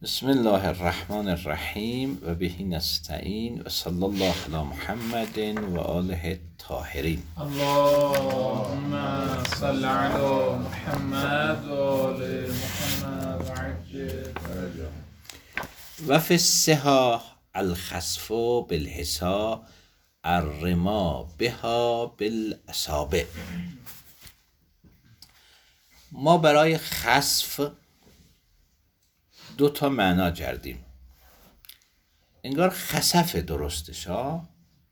بسم الله الرحمن الرحیم و بهی نستعین و صلی الله علی محمد و آله الطاهرین. اللهم صل علی محمد و آل محمد و عجل فرجهم. و فی الصحاح الخسف بالحصى الرما بها بالاصابع. ما برای خسف دو تا معنا کردیم. انگار خسف درستش ها.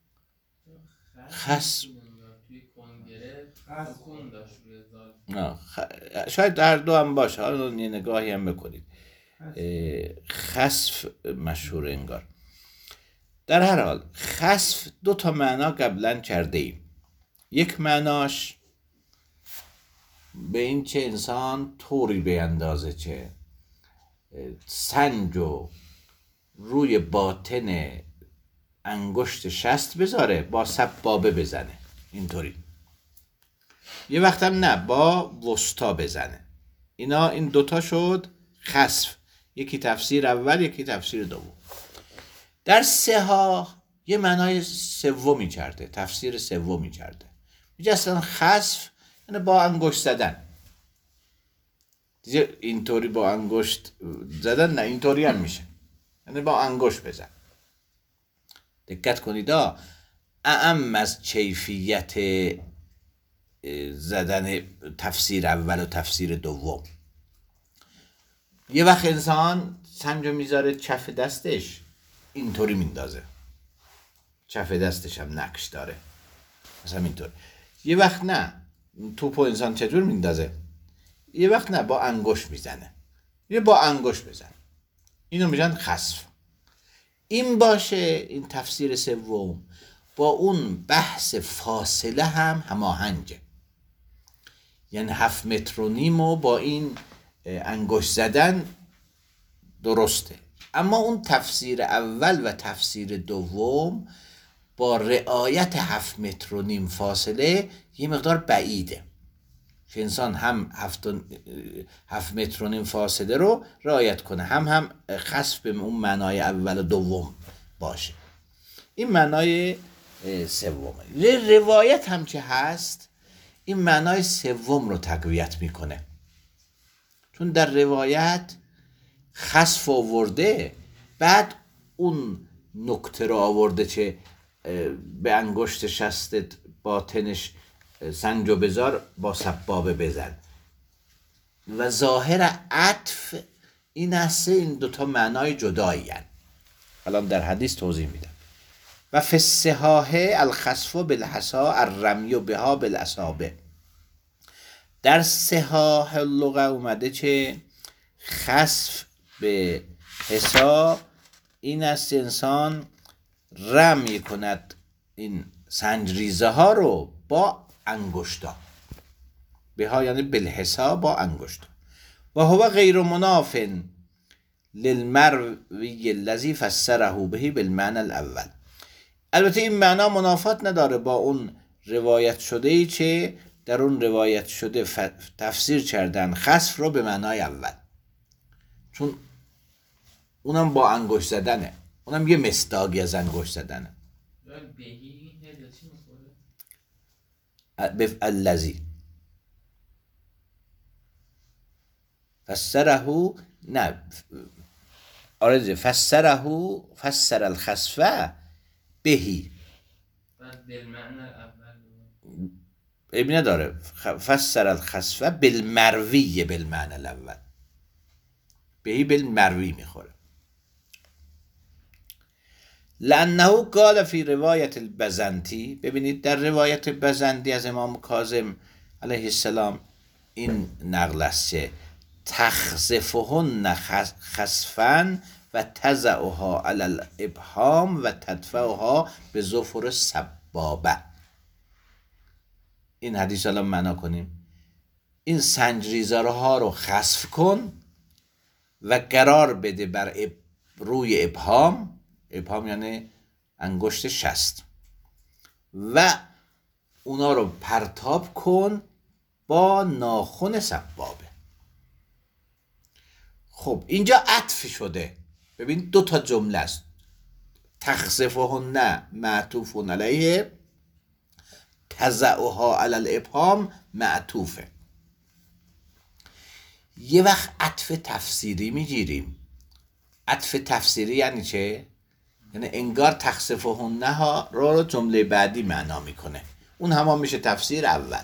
شاید در دو هم باشه، حالا یه نگاهی هم بکنید. خسف مشهور انگار. در هر حال خسف دو تا معنا قبلا کرده ایم. یک معناش به این چه انسان طوری بیندازه چه سنج و روی باطن انگشت شست بذاره، با سبابه بزنه اینطوری. یه وقت هم نه، با وسطا بزنه. این دوتا شد خسف. یکی تفسیر اول، یکی تفسیر دوم. در صحاح یه معنای سومی کرده، تفسیر سومی کرده. میگه اصلا خسف یعنی با انگشت زدن. دیگه اینطوری با انگشت زدن نه، اینطوری هم میشه، یعنی با انگشت بزن. دقت کنید، اعم از کیفیت زدن تفسیر اول و تفسیر دوم. یه وقت انسان سنجو میذاره کف دستش، اینطوری میندازه، کف دستش هم نقش داره مثلا اینطور. یه وقت نه، توپو انسان چجور میندازه؟ یه وقت نه، با انگشت میزنه. یه با انگشت بزن، اینو میگن خسف. این باشه این تفسیر سوم با اون بحث فاصله هم هماهنگه. یعنی 7.5 متر و با این انگشت زدن درسته. اما اون تفسیر اول و تفسیر دوم با رعایت 7.5 متر فاصله یه مقدار بعیده که انسان هم 7.5 متر فاصله رو رعایت کنه، هم خسف به اون معنای اول و دوم باشه. این معنای سومه. روایت هم که هست این معنای سوم رو تقویت میکنه، چون در روایت خسف آورده، بعد اون نکته رو آورده که به انگشت شستت باطنش سنجو بذار، با سبابه بزن. و ظاهر عطف این است این دوتا معنای جدایی هستند. الان در حدیث توضیح میدم. و فی الصحاح الخسف بالحصى الرمی بها بالاصابع. در صحاح لغه اومده که خسف به حصا این است انسان رمی کند این سنجریزه ها رو با انگشتا. بها یعنی بالحصى، با انگشتا. و هو غیر مناف للمروی الذی فسره به بالمعنى الاول. البته این معنا منافات نداره با اون روایت شده ای که در اون روایت شده تفسیر کردن خسف رو به معنای اول، چون اونم با انگشت زدنه، اونم یه مصداقی از انگشت زدنه. الذی فسره، نه آره، فسر الخسف بهی ابی نداره. فسر الخسف بالمروی بالمعنى الاول، بهی بالمروی میخوره. لانه قال فی روایت البزنطی. ببینید در روایت بزنطی از امام کاظم علیه السلام این نقل است که تخزفهن خسفا و تضعها علی الابهام و تدفعها به ظفر سبابه. این حدیث الان معنا کنیم. این سنجریزه ها رو خسف کن و قرار بده بر روی ابهام. ابهام یعنی انگشت شست، و اونا رو پرتاب کن با ناخن سبابه. خب اینجا عطف شده. ببین 2 تا جمله است. تخسفهن معطوف علیه، تضعها علی الابهام معطوفه. یه وقت عطف تفسیری میگیریم. عطف تفسیری یعنی چه؟ یعنی انگار تخسفهن ها رو جمله بعدی معنا میکنه، اون هم میشه تفسیر اول.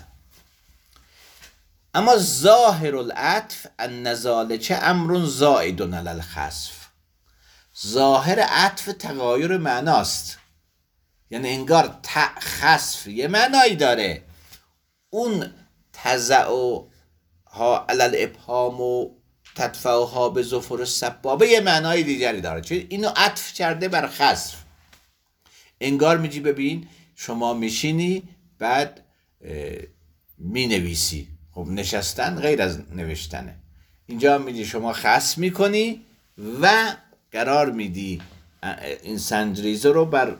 اما ظاهر العطف ان ذلک امر زائد علی الخسف. ظاهر عطف تغایر معناست، یعنی انگار خسف یه معنایی داره، اون تضعها علی الابهام و تدفعها به ظفر السبابه یه معنای دیگری داره. چون اینو عطف کرده بر خسف. انگار میگی ببین شما میشینی بعد مینویسی. خب نشستن غیر از نوشتنه. اینجا میگی شما خسف میکنی و قرار میدی این سنجریزه رو بر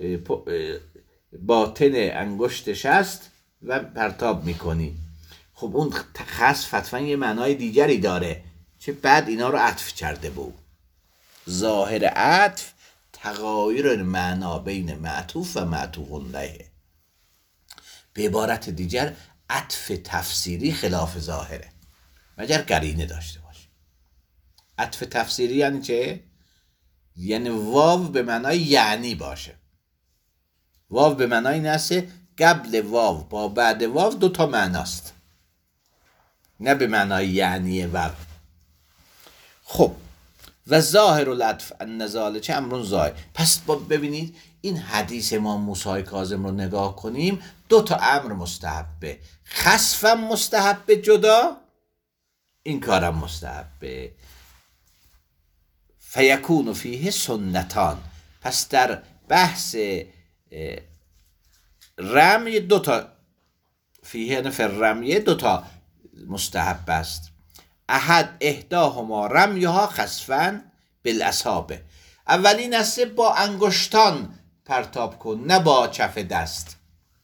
باطن انگشت شست و پرتاب میکنی. خب اون خسف حتما یه معنای دیگری داره، چه بعد اینا رو عطف کرده بود. ظاهر عطف تغایر معنا بین معطوف و معطوف علیه. به عبارت دیگر عطف تفسیری خلاف ظاهره مگر قرینه داشته باشه. عطف تفسیری یعنی چه؟ یعنی واو به معنای یعنی باشه. واو به معنای نسه قبل واو با بعد واو 2 تا معناست، نه به معنای یعنی واو. خب و ظاهر العطف ان ذلک امر زائد. پس ببینید این حدیث امام موسی کاظم رو نگاه کنیم، 2 تا امر مستحبه. خسفم مستحبه جدا، این کارم مستحبه. فیکون فیه سنتان. پس در بحث رمی 2 تا فیه نفر رمیه 2 تا مستحب است. احد احداهما رمیها خسفن بالاصابع. اولین است با انگشتان پرتاب کن، نه با کف دست.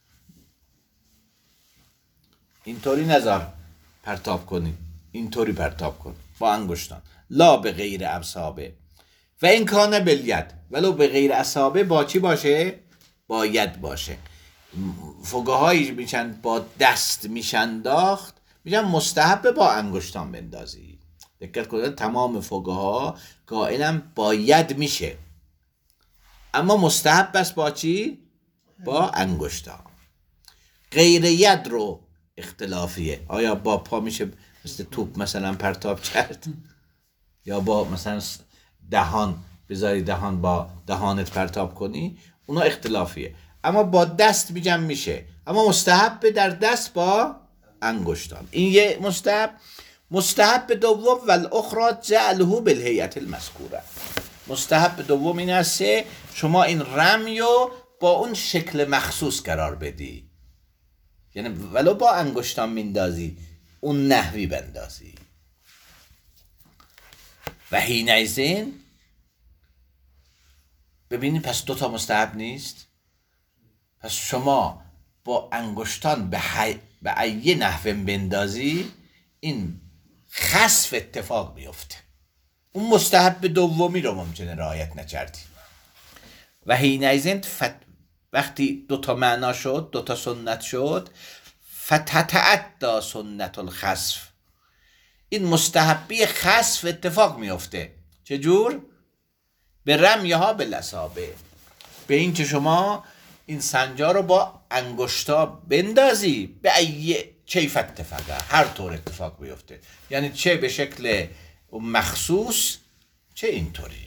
اینطوری نذار پرتاب کنی، اینطوری پرتاب کن با انگشتان. لا به غیر اصابع و این کانه بالید، ولو به غیر اصابع با چی باشه؟ با ید باشه. فقهایی میشن با دست میشنداخت، میگن مستحب با انگشتان بندازی. دقت کنید تمام فقها قائلن با ید میشه، اما مستحب است با چی؟ با انگشتان. غیر ید رو اختلافیه. آیا با پا میشه مثل توپ مثلا پرتاب کرد، یا با مثلا دهان بذاری دهان با دهانت پرتاب کنی؟ اونا اختلافیه. اما با دست میگم میشه، اما مستحب در دست با انگشتان. این یه مستحب دوم و الاخرى جعله بالهیئة المذکوره. مستحب دوم این است شما این رمیو با اون شکل مخصوص قرار بدی، یعنی ولو با انگشتان میندازی اون نحوی بندازی. و حینئذ ببینید پس 2 تا مستحب نیست. پس شما با انگشتان به ای نحو بندازی این خسف اتفاق بیفته. اون مستحب دومی رو ممکنه رعایت نکردی. و حینئذ وقتی 2 تا معنا شد، 2 تا سنت شد، فتتعدی سنت الخسف. این مستحبی خسف اتفاق میفته. چجور؟ به رمیها بالاصابع، به این که شما این سنجا رو با انگشتا بندازی به ای کیف اتفاقه، هر طور اتفاق بیفته، یعنی چه به شکل مخصوص چه اینطوری.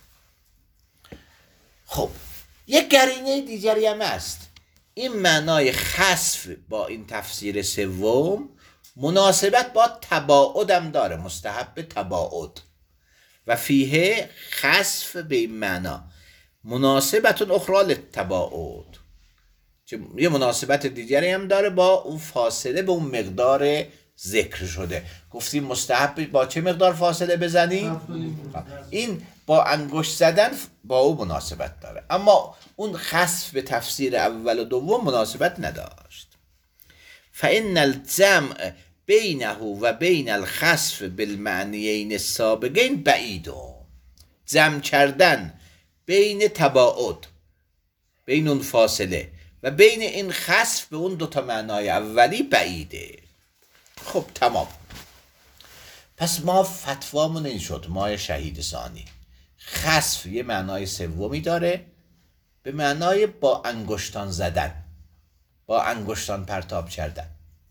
خب یک قرینه دیگری هم است. این معنای خسف با این تفسیر سوم مناسبت با تباعدم داره، مستحب تباعد. و فیه خسف به این معنا مناسبت اخرى للتباعد، یه مناسبت دیگری هم داره با اون فاصله به اون مقدار ذکر شده. گفتیم مستحب با چه مقدار فاصله بزنی؟ این با انگشت زدن با اون مناسبت داره، اما اون خسف به تفسیر اول و دوم مناسبت نداشت. فإن الجمع بینه و بین الخسف بالمعنیین السابقین بعید. جمع کردن بین تباعد، بین اون فاصله و بین این خسف به اون دوتا معنای اولی بعیده. خب تمام. پس ما فتوامون این شد، ما شهید ثانی، خسف یه معنای سومی داره به معنای با انگشتان زدن، با انگشتان پرتاب کردن.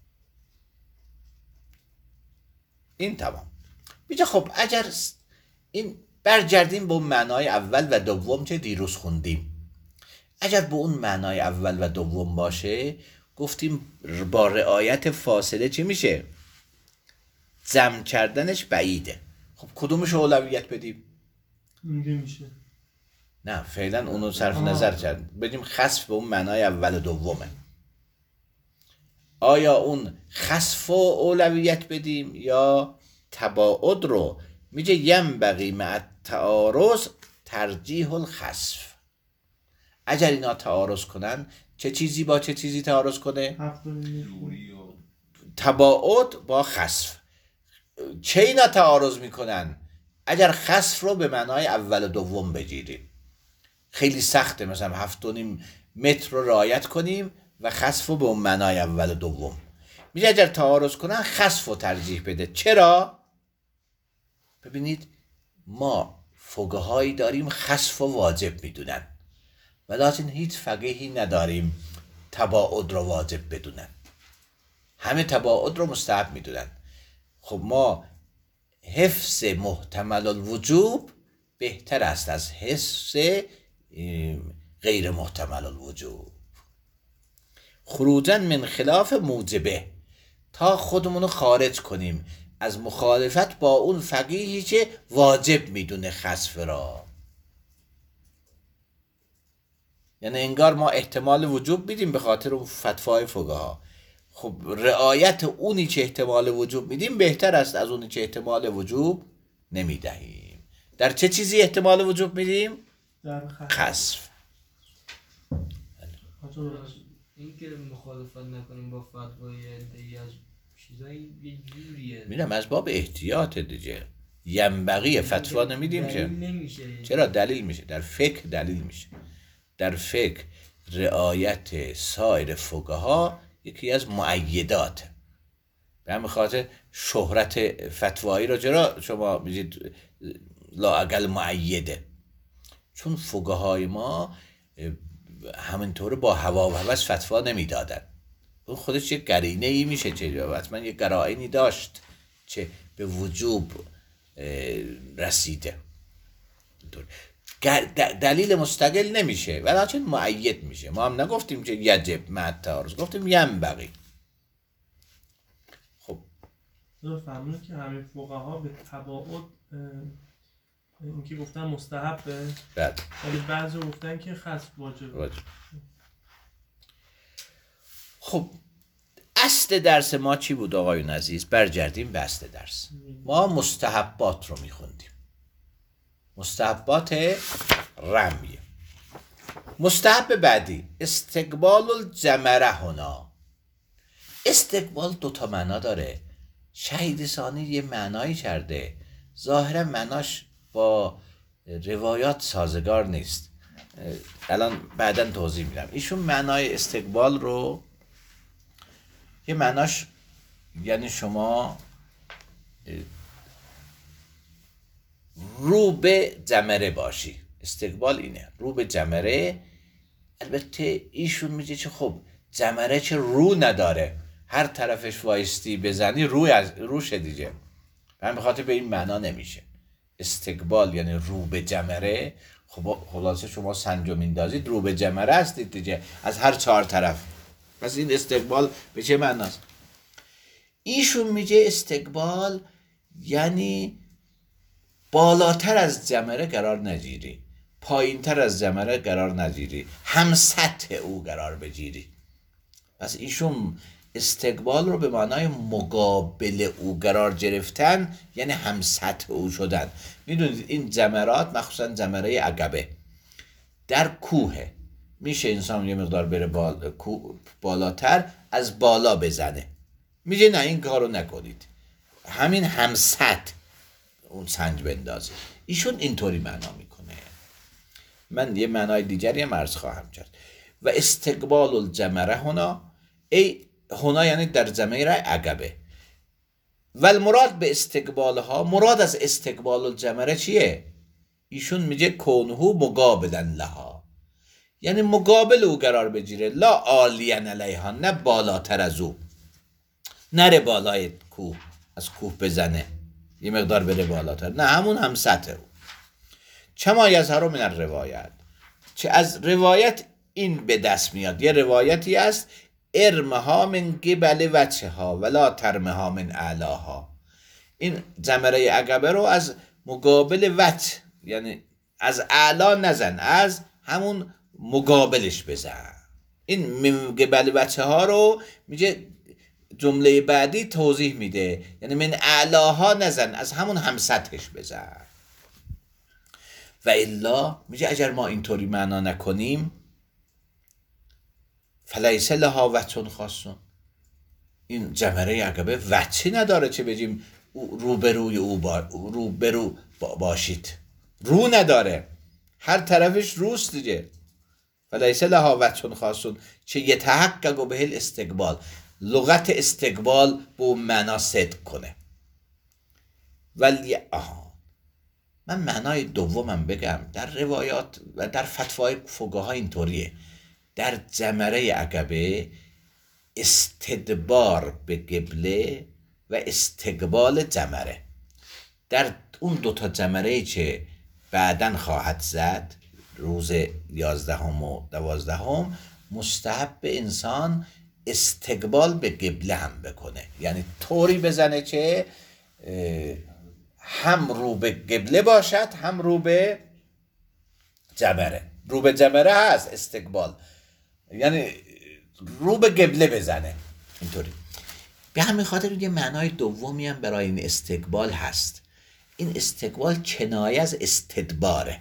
این تمام. میگه خب اگر این برگردیم به اون معنای اول و دوم که دیروز خوندیم، اگر به اون معنای اول و دوم باشه گفتیم با رعایت فاصله چی میشه؟ جمع کردنش بعیده. خب کدومش اولویت بدیم؟ اینجا میشه. نه فعلا اونو صرف نظر کرد، بدیم خسف به اون معنای اول و دومه. آیا اون خسف رو اولویت بدیم یا تباعد رو؟ میگه ینبغی مع تعارض ترجیح الخسف. اگر اینا تعارض کنن، چه چیزی با چه چیزی تعارض کنه؟ تباعد با خسف. چه اینا تعارض میکنن؟ اگر خسف رو به معنای اول و دوم بگیریم خیلی سخته، مثلا 7.5 متر رو رعایت کنیم و خسف رو به اون معنای اول و دوم. میگه اگر تعارض کنن خسف رو ترجیح بده. چرا؟ ببینید ما فقهایی داریم خسف رو واجب میدونن، ولیکن هیچ فقیهی نداریم تباعد رو واجب بدونن. همه تباعد رو مستحب میدونن. خب ما حفظ محتمل الوجوب بهتر است از حفظ غیر محتمل الوجوب. خروجا من خلاف موجبه، تا خودمونو خارج کنیم از مخالفت با اون فقیهی که واجب میدونه خسف را. یعنی انگار ما احتمال وجوب میدیم به خاطر اون فتوای فقها. خب رعایت اونی که احتمال وجوب میدیم بهتر است از اونی که احتمال وجوب نمیدهیم. در چه چیزی احتمال وجوب میدیم؟ در خسف. این که مخالفت نکنیم با فتوای عده‌ای از چیزایی یه جوریه. میرم از باب احتیاط دیگه. ینبغی فتوا نمیدیم که نمیشه. چرا دلیل میشه؟ در فقه دلیل میشه. در فقه رعایت سایر فقها یکی از مؤیدات. به همین خاطر شهرت فتوایی رو چرا شما میگید لااقل مؤیده؟ چون فقهای ما همینطور با هوا و هوس فتوا نمیدادن. اون خودش یک قرینه ای میشه، چه حتما یک قرائنی داشت چه به وجوب رسیده. دلیل مستقل نمیشه ولیکن مؤید میشه. ما هم نگفتیم که یجب مع التعارض، گفتیم ینبغی. خب فهمونه که همین فقها به تباعد این که گفتن مستحبه، ولی بعضی گفتن که خسف واجبه. خب اصل درس ما چی بود آقایون عزیز؟ برگردیم به اصل درس. ما مستحبات رو میخوندیم، مستحبات رمیه. مستحب بعدی استقبال الجمره هنا. استقبال دوتا معنا داره. شهید ثانی یه معنایی کرده، ظاهرا معناش با روایات سازگار نیست. الان بعداً توضیح میدم. ایشون معنای استقبال رو یه معناش یعنی شما رو به جمره باشی. استقبال اینه، رو به جمره. البته ایشون میگه چه خب جمره چه رو نداره، هر طرفش وایستی بزنی روش دیگه. به خاطر به این معنا نمیشه. استقبال یعنی رو به جمره. خب خلاصه شما سنجو میندازید رو به جمره هستید دیگه، از هر 4 طرف. پس این استقبال به چه معناست؟ ایشون میگه استقبال یعنی بالاتر از جمره قرار نگیری، پایینتر از جمره قرار نگیری، هم سطح او قرار بگیری. پس ایشون استقبال رو به معنای مقابل او قرار گرفتن یعنی هم سطح او شدن. میدونید این جمرات مخصوصا جمره عقبه در کوه میشه انسان یه مقدار بره بالاتر از بالا بزنه، میگه نه این کارو نکنید، همین همسط اون سنج بندازه. ایشون اینطوری معنا میکنه. من یه معنای دیگری هم عرض خواهم کرد. و استقبال الجمره هنا یعنی در جمره عقبه. و المراد به استقبالها، مراد از استقبال الجمره چیه؟ ایشون میگه کونهو مقابلن لها، یعنی مقابل او قرار بگیره، لا عالین علیها، نه بالاتر از او، نره بالای کوه، از کوه بزنه یه مقدار بره بالاتر، نه همون هم سطح او. چما یظهر من الروایت، چه از روایت این به دست میاد، یه روایتی است ارمها من قبل وجهها ولا ترمها من اعلاها، این جمره عقبه رو از مقابل وجه، یعنی از اعلا نزن، از همون مقابلش بزن. این من قبل وجهها رو میگه جمله بعدی توضیح میده، یعنی من اعلاها نزن، از همون هم سطحش بزن. و الا میگه اگر ما اینطوری معنا نکنیم فلیس لها وجه خاص، این جمره عقبه وجهی نداره چه بگیم روبروی او روبرو باشید، رو نداره، هر طرفش روست دیگه. فلیس لها وجه خاص چه یتحقق به الاستقبال، لغت استقبال به اون معنا صدق کنه. ولی من معنای دومم بگم، در روایات و در فتوای فقها اینطوریه، در جمره عقبه استدبار به قبله و استقبال جمره، در اون دوتا جمره که بعدن خواهد زد روز 11 و 12 مستحب انسان استقبال به قبله هم بکنه، یعنی طوری بزنه که هم رو به قبله باشد هم رو به جمره. رو به جمره هست استقبال، یعنی رو به قبله بزنه اینطوری. به همین خاطر یه معنای دومی هم برای این استقبال هست. این استقبال کنایه از استدباره،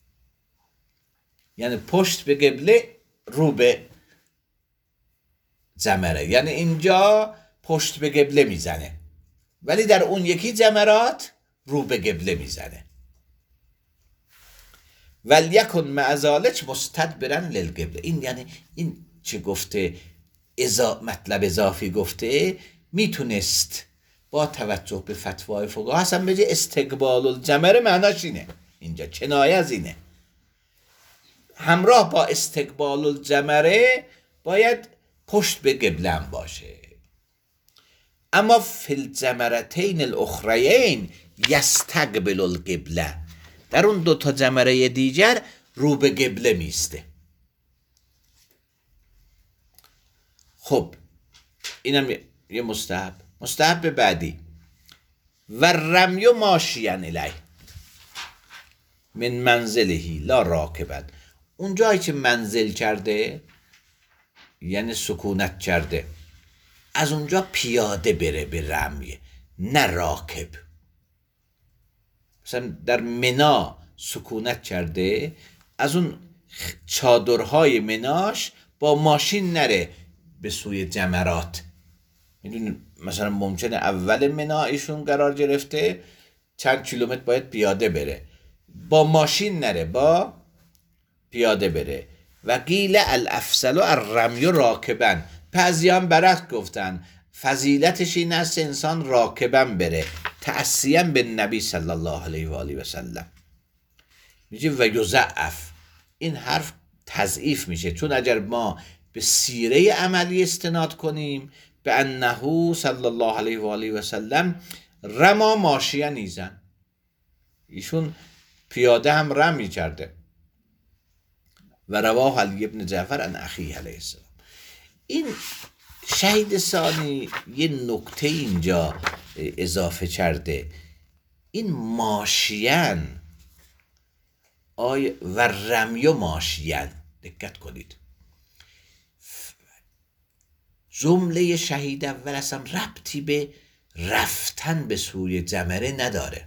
یعنی پشت به قبله رو به جمره، یعنی اینجا پشت به قبله میزنه ولی در اون یکی جمرات رو به قبله میزنه. ولیکن مع ذلک مستدبرا للقبله، این یعنی این چه گفته مطلب اضافی گفته، میتونست با توجه به فتوای فقها اصلا بگه استقبال الجمره معناش اینه، اینجا کنایه از اینه، همراه با استقبال الجمره باید پشت به قبله هم باشه. اما فی الجمرتین الاخرین یستقبل القبله، در اون دوتا جمره دیگر رو به قبله میسته. خب اینم یه مستحب بعدی. و رمی ماشیان الیه من منزلهی لا راکبن، اون جایی که منزل کرده یعنی سکونت کرده، از اونجا پیاده بره به رمیه، نه راکب. مثلا در منا سکونت کرده، از اون چادرهای مناش با ماشین نره به سوی جمرات. میدونی مثلا ممکنه اول منا ایشون قرار گرفته، چند کیلومتر باید پیاده بره، با ماشین نره، با پیاده بره. و قیل الافضل الرمی راکبا، بعضیان برعکس گفتن فضیلتش این است انسان راکبا بره، تأسیاً به نبی صلی الله علیه و آله و سلم. میگه و یضعف، این حرف تضعیف میشه، چون اگر ما به سیره عملی استناد کنیم به انه صلی الله علیه و آله و سلم رما ماشیه نیزن، ایشون پیاده هم رمی کرده. و رواه علی ابن جعفر عن اخیه علیه السلام. این شهید ثانی یه نکته اینجا اضافه کرده، این ماشیان و رمیو ماشیان، دقت کنید، جمله شهید اول اصلا ربطی به رفتن به سوی جمره نداره.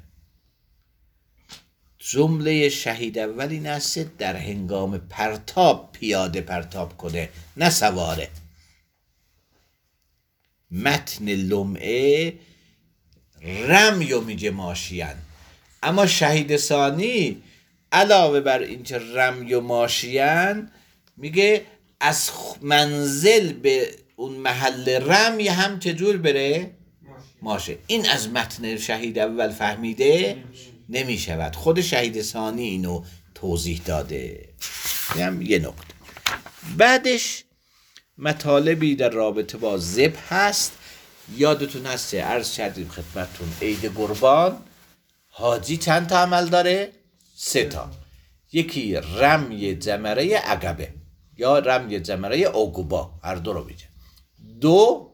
جمله شهید اول این است در هنگام پرتاب پیاده پرتاب کنه، نه سواره. متن لمعه رمیو میگه ماشیان. اما شهید ثانی علاوه بر اینکه رمیو ماشیان میگه از منزل به اون محل رمی هم چجور بره؟ ماشه. این از متن شهید اول فهمیده نمیشود. خود شهید ثانی اینو توضیح داده. این هم یه نکته. بعدش مطالبی در رابطه با ذبح هست. یادتون هسته عرض کردیم خدمتتون عید قربان حاجی چند تا عمل داره؟ 3 تا. یکی رمی جمره عقبه یا رمی جمره عقبا، هر دو رو میگه. 2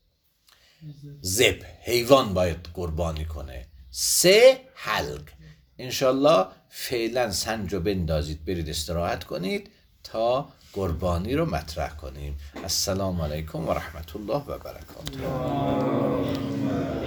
ذبح، حیوان باید قربانی کنه. 3 حلق. انشالله فعلا سنجو بندازید برید استراحت کنید تا قربانی رو مطرح کنیم. السلام علیکم و رحمت الله و برکاته.